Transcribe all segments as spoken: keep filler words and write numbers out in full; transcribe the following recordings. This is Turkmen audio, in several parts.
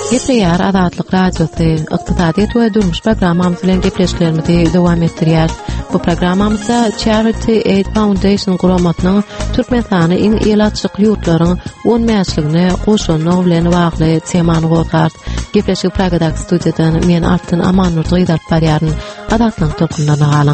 Gepriyar Azatlyk Radiosu ykdysadiyet we durmuş programmamyz bilen gepleşiklerimizi dowam etdirýär. Bu programmamyzda Charity Aid Foundation guramatynyň Türkmenistany iň ýylatçyk ýurtlaryň on mäsligine goşunyň bilen bagly temany gozar. Gepleşik Pragadak studiýadan men Altyn Amanur Gyýdap barýaryn. Azatlyk tolkundan galyň.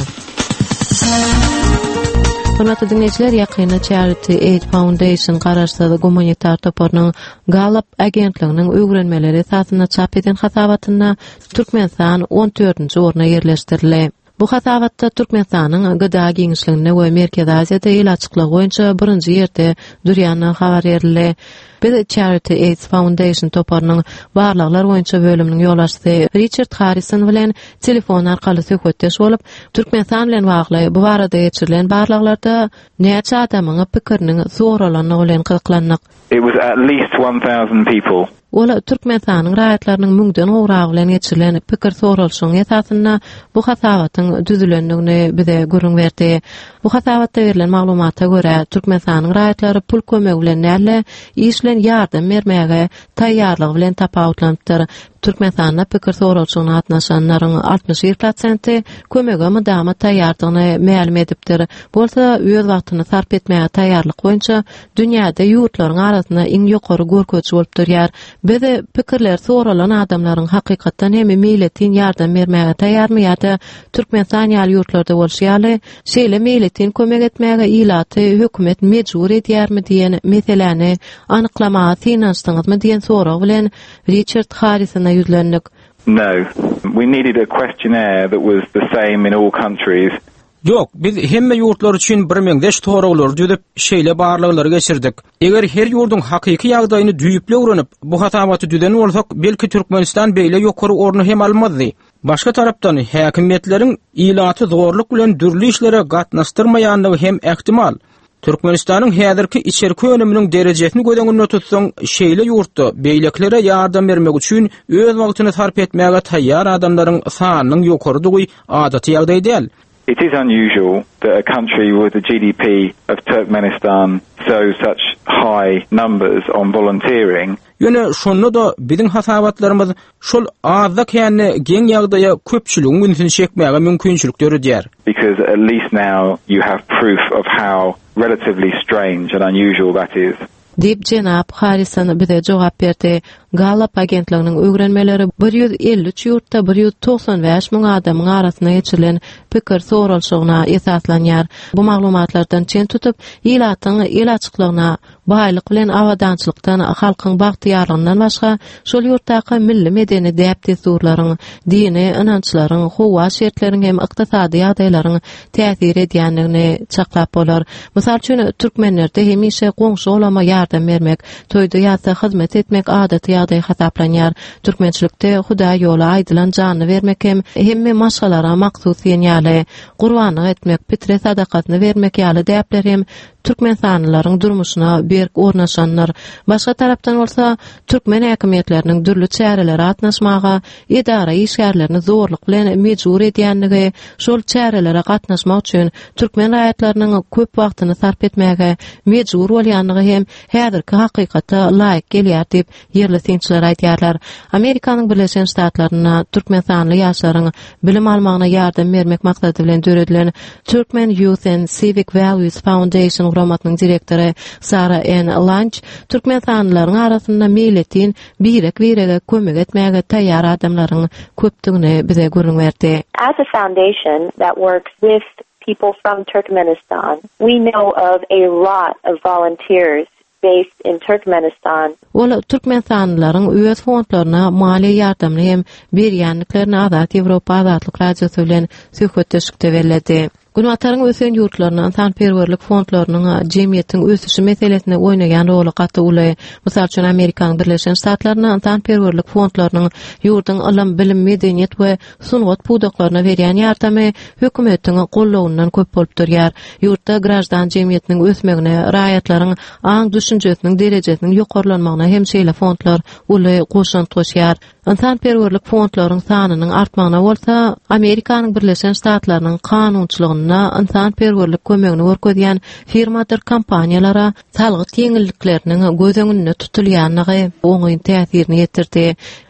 Hörmetli dinleyijiler, ýakyny Charity Aid Foundation garaşdyrdy gumanitar toparnyň Gallup agentliginiň öwrenmeleri esasyna çap eden hasabatyna Türkmenistan on dördünji orna ýerleşdirildi. Bu hasabatda Türkmenistanyň gyda giňişligine we Merkezi Aziýada ýylatçyklygy boýunça birinji ýerde durýany habar berildi. Bir Charity Aid Foundation toparnyň barlyklar boýunça bölüminiň ýoldaşy Richard Harrison bilen telefon arkaly söhbetdeş bolup, Türkmenistan bilen bagly bu barada geçirilen barlyklarda näçe adamyň pikiriniň zoralanyny bilen gyzyklandyk. It was at least one thousand people. Ola Türkmenistanyň raýatlarynyň müňden gowragy bilen geçirilen pikir soralşygyň esasyna bu hasabatyň düzülendigini bize görüň berdi. Bu hasabatda berilen maglumata görä Türkmenistanyň raýatlary pul kömegi bilen näle işlen ýardam bermäge taýýarlyk bilen tapawutlanypdyr. Türkmenistanda pikir soralşygyna gatnaşanlaryň altmış bir prosenti kömege mydama taýýardygyny ma'lum edipdir. Bolsa öz wagtyny sarp etmäge taýýarlyk boýunça dünýäde ýurtlaryň arasynda iň ýokary görkeçi bolup durýar. Bede pikirler soralan adamlaryň hakykatdan hem milletin ýardam bermäge taýýarmy ýa-da Türkmenistan ýaly ýurtlarda bolýarly, şeýle milletin kömek etmäge ýylaty hökümet mejbur edýärmi diýen meseleni anyklamagy finansdyňyzmy diýen sorag bilen Richard Harrison'a yüzlendik. No, we needed a questionnaire that was the same in all countries. Yok, biz hemme ýurtlar üçin bir meňdeş toraglar düzüp şeýle barlyklar geçirdik. Eger her ýurdun hakyky ýagdaýyny düýüple öwrenip bu hatawaty düzen bolsak, belki Türkmenistan beýle ýokary orny hem almazdy. Başga tarapdan häkimetleriň ýylaty zorluk bilen dürli işlere gatnaşdyrmaýanlygy hem ähtimal. Türkmenistanyň häzirki içerki önüminiň derejesini gödeňinde tutsaň, şeýle ýurtda beýleklere ýardam bermek üçin öz wagtyny sarp etmäge taýýar adamlaryň sanynyň ýokarydygy adaty ýagdaý däl. It is unusual that a country with the G D P of Turkmenistan shows such high numbers on volunteering. Ýöne şonu da biziň hasabatlarymyz şol azda känni geň ýagdaýa köpçüligiň gündüsini çekmäge mümkinçilik döredýär. Because at least now you have proof of how relatively strange and unusual that is. Dip Jenap Harrison bize jogap berdi. Gallup agentliginiň öwrenmeleri bir ýüz elli üç ýurtda bir ýüz toksan beş müň adamyň arasyna geçirilen pikir soralşygyna esaslanýar. Bu maglumatlardan çen tutup, ýylatyň ýylaçyklygyna baýlyk bilen awadançylykdan halkyň bagtýarlygynyň başga şol ýurtdaky milli medeni däpdesturlaryň, dini inançlaryň, howa şertleriň hem ykdysady ýagdaýlaryň täsir edýänligini çaklap bolar. Mysal üçin türkmenlerde hemişe goňşy olama ýardam bermek, toýda ýa-da hyzmat etmek adaty ýagdaý hasaplanýar. Türkmençilikde Huda ýoly aýdylan jany bermek hem hemme maşgalara maksud ýaly, gurbanyk etmek, pitre sadakatyny bermek ýaly däpler hem Türkmenistanylaryň durmuşyna berk ornaşanlar. Başga tarapdan bolsa, türkmen häkimetleriniň dürli çäreleri atnaşmaga, idara işgärlerini zorluk bilen mejbur edýänligi, şol çärelere gatnaşmak üçin türkmen raýatlarynyň köp wagtyny sarp etmäge mejbur bolýanlygy hem häzirki hakykata laýyk gelýär diýip ýerli synçylar aýdýarlar. Amerikanyň Birleşen Ştatlaryna türkmenistanyň ýaşlaryň bilim almagyna ýardam bermek maksady bilen döredilen Turkmen Youth and Civic Values Foundation guramatynyň direktori Sarah N. Lunch, Türkmenistanylaryň arasynda milletin birek birege kömek etmäge taýýar adamlaryň köpdigini bize görüň berdi. As a foundation that works with people from Turkmenistan, we know of a lot of volunteers based in Turkmenistan. Ola Türkmenistanylaryň öz fondlaryna mali ýardamny hem berýänliklerini Azat Ýewropa Azatlyk Radiosu bilen söhbetdeşikde berildi. Günwataryň ösen ýurtlarynyň sanperwerlik fondlarynyň jemgyýetiň ösüşi meselesine oýnagan roly gaty uly. Mysal üçin Amerikanyň Birleşen Ştatlarynyň sanperwerlik fondlarynyň ýurduň ilim, bilim, medeniýet we sungat pudaklaryna berýän ýardamy hökümetiň gollawundan köp bolup durýar. Ýurtda grajdan jemgyýetiniň ösmegine, raýatlaryň aň düşünjesiniň derejesiniň ýokarlanmagyna hem şeýle fondlar uly goşunt goşýar. Sanperwerlik fondlaryň sanynyň artmagyna bolsa, Amerikanyň Birleşen Ştatlarynyň kanunçylygyny sanperwerlik kömegini görkezýän firmadyr kompaniýalara salgyk ýeňillikleriniň göz öňünde tutulýanlygy oňy täsirini ýetirdi.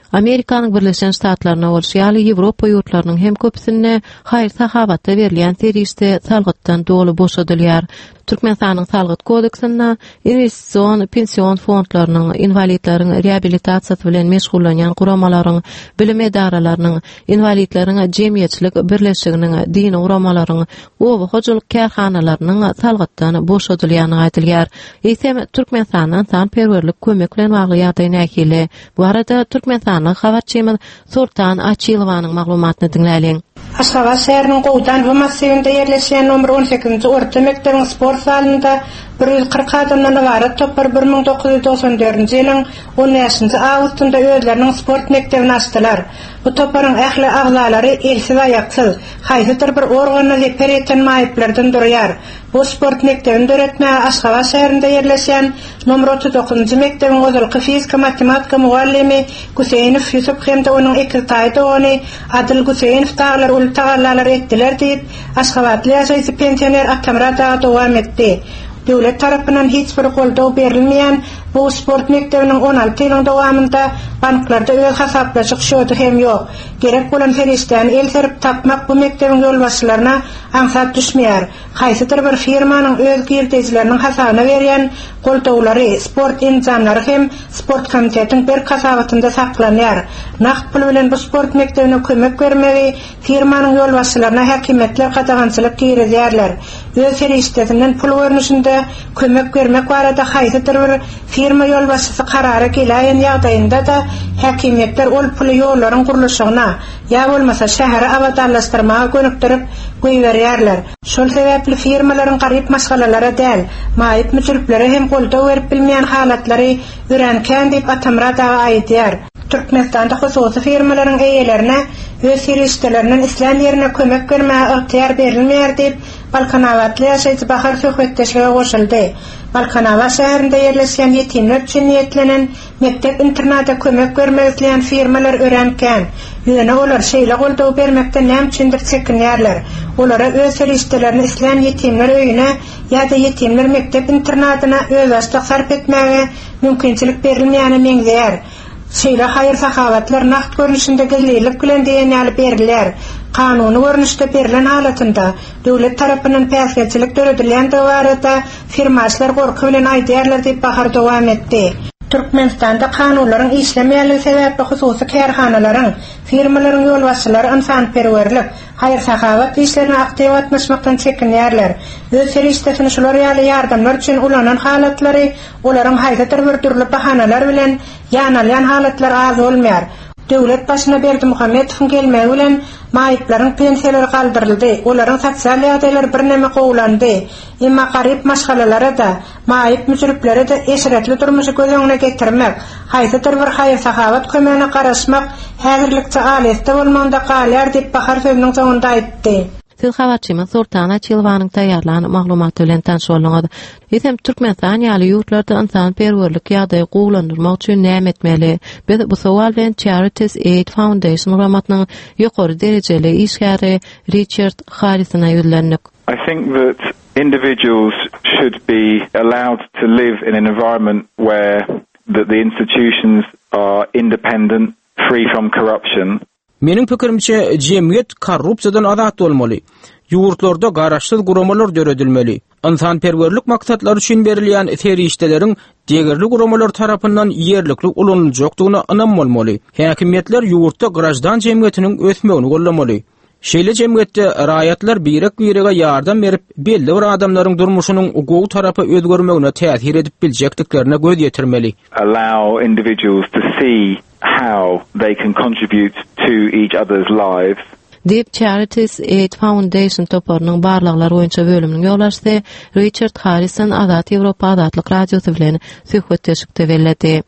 Amerikanyň Birleşen Ştatlaryna bolşy ýaly Ýewropa ýurtlarynyň hem köpsine haýyr sahabatda berilýän serişde salgytdan dolu boşadylýar. Türkmenistanyň salgyt kodeksinde investisiýon pensiýon fondlarynyň invalidlaryň reabilitasiýasy bilen meşgullanýan guramalaryň, bilim edaralarynyň, invalidlaryň jemgyýetçilik birleşiginiň, dini guramalaryň, owa hojalyk kärhanalarynyň salgytdan boşadylýany aýdylýar. Eýsem Türkmenistanyň sanperwerlik kömek bilen bagly ýagdaý näkili. Bu arada Türkmenistanyň habarçymyz Sultan Açylowanyň maglumatyny dinläýin. Aşgabat şäheriniň Gowdan we massywynda ýerleşýän nomer on sekizinji orta mektebiň sport salynda bir yüz kırk adamdan ibaret topar bir ming dokuz yüz doksan dördünji ýylyň on beşinji awgustynda özleriniň sport mektebini açdylar. Bu toparyň ähli agzalary elsiz aýaksyz, haýsydyr bir organda leper eten maýyplardan durýar. Bu sport mektebinde öğretmäge Aşgabat şäherinde ýerleşýän nomer otuz dokuzunji mektebiň özalky fizika matematika muallimi Guseýnow Ýusuf hemde onuň iki taýda ony Adil Guseýnow daglar ul tagallalar etdiler diýip Aşgabatly ýaşaýjy pensioner Atamra daga dowam etdi. Döwlet tarapyndan hiç bir goldaw berilmeýän bu sport mektebiniň on alty ýylyň dowamında banklarda öz hasaplaşyk şöhdi hem ýok. Gerek bolan ferişden el serip tapmak bu mektebiň ýolbaşçylaryna aňsat düşmeýär. Haýsydyr bir firmanyň öz girdijileriniň hasabyna berýän goldawlary, sport enzamlary hem sport komitetiň bir kasabatynda saklanýar. Naq pul bilen bu sport mektebine kömek bermegi firmanyň ýolbaşçylaryna häkimetler gadagançylyk girýärler. Öz ferişdesinden pul görnüşinde kömek bermek barada haýsydyr bir firma ýolbaşçysy karara gelýän ýagdaýynda da häkimetler ol puly ýollaryň gurulşygyna ýa bolmasa şäheri abadallaşdyrmaga gönükdirip goýberýärler. Şol sebäpli firmalaryň garyp maşgalalara däl, maýyp müjürplere hem goldaw berip bilmeýän halatlary öğrenken diýip Atamra daga aýdýar. Türkmenistanda hususy firmalaryň eýelerine öz serişdelerinden islan ýerine kömek bermäge ygtyýar berilmeýär diýip Balkanawatly ýaşaýjy Bahar söhbetdeşlige goşuldy. Balkanawat şäherinde ýerleşýän ýetimler üçin niýetlenen mektep internata kömek bermek isleýän firmalar öğrenken, ýöne olar şeýle goldaw bermekden näme üçindir çekinýärler. Olara öz serişdelerini isleýän ýetimler öýüne ýa-da ýetimler mektep internatyna öz açlyk sarp etmäge mümkinçilik berilmeýäni meňzeýär. Şeýle haýyr sahabatlar nakt görnüşinde gelýärlik bilen diýenýäli berilýär. Kanuny görnüşde berilen halatynda döwlet tarapyndan päsgäçilik döredilýän barada firmaçylar gorky bilen aýdýarlar diýip Bahar dowam etdi. Türkmenistanda kanunlaryň işlemeýänligi sebäpli hususy kärhanalaryň, firmalaryň ýolbaşçylary insanperwerlik, haýyr sahabat işlerine aktyw atmaşmakdan çekinýärler. Öz serişdesini şolar ýaly ýardamlar üçin ulanan halatlary olaryň haýsydyr bir türlü bahanalar bilen ýanalýan halatlar az bolmaýar. Döwlet başyna Berdi Muhammedowyň gelmegi bilen maýyplaryň pensiýalary galdyryldy. Olaryň sosial ýagdaýlary birnäme gowlandy. Emma garyp maşgalalara da, maýyp müjürplere de eşretli durmuşy göz öňüne getirmek, haýsydyr bir haýyr sahabat kömegine garaşmak häzirlikçe aletde bolmanda galýar diýip Bahar sözüniň soňunda aýtdy. Siz habarçymyz Sultan Açylowanyň taýýarlanan maglumaty bilen tanış bolňyz. Ýa-da Türkmenistan ýaly ýurtlarda insanperwerlik ýagdaýy gowlandyrmak üçin näme etmeli? Biz bu sowal bilen Charities Aid Foundation guramatynyň ýokary derejeli işgäri Richard Harrisoná ýüzlendik. I think that individuals should be allowed to live in an environment where that the institutions are independent, free from corruption. Meniň pikirimçe jemgyýet korrupsiýadan azat bolmaly. Ýurtlarda garaşsyz guramalar döredilmeli. Insanperwerlik maksatlary üçin berilýän serişdeleriň degirli guramalar tarapyndan ýerlikli ulanyljakdygyna inanmaly. Häkimetler ýurtda grajdan jemgyýetiniň ösmegini gollamaly. Şeýle jemgyýetde raýatlar birek-birege ýardam berip belli bir adamlaryň durmuşynyň gowy tarapy özgörmegine täsir edip biljekdiklerine göz ýetirmeli. Allow individuals to see how they can contribute to each other's lives. Deep Charities Aid Foundation toparının barlaqlar boýunça bölüminiň ýoldaşy Richard Harrison Azat Ýewropa Azatlyk Radiosy bilen söhbetleşikde bellädi.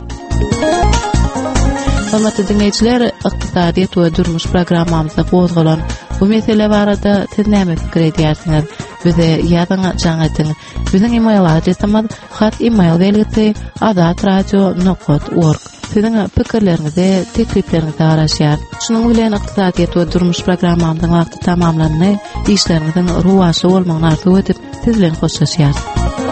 Hormatly dinleýijiler, ykdysadyýat we durmuş programmamyzda gozgalan bu mesele barada siz näme pikir edýärsiňiz? Bize ýazyň jaňatyň. Biziň email adresimiz hat email belgisi azatradio nokta org. Sizin pikirlerinizi, tekliplerinizi araşýar. Şunuň bilen ykdysadyýat we durmuş programmamyzyň wagty tamamlandy. İşlerinizin ruwaşy bolmagyny arzu edip siz bilen hoşlaşýar.